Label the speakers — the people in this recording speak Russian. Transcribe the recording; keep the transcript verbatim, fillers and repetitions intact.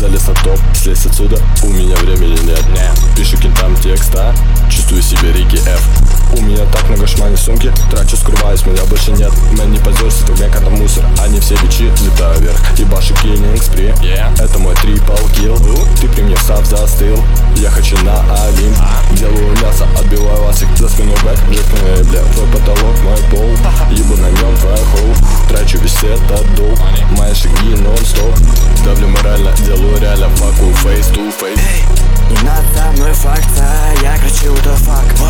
Speaker 1: залез на топ, слезь отсюда, у меня времени нет. Пишу кентам текста, чувствую себе Рики Ф. У меня так много шмани в сумке, трачу, скрываюсь, меня больше нет. Мэн не позорься, то мне когда мусор, они все бичи, взлетаю вверх. Ебашу киллинг спри, yeah. Это мой трипл килл. Ты при мне сап застыл, я хочу на Олимп. Делаю мясо, отбиваю ласик, за спину бэк, жестный, бля. Твой потолок, мой пол, ебу на нем твой хоу. Трачу весь этот дол, мои шаги нон-стоп. Давлю морально, делаю реально факу, face to face.
Speaker 2: Эй, не надо со мной факта, я кричу да фак.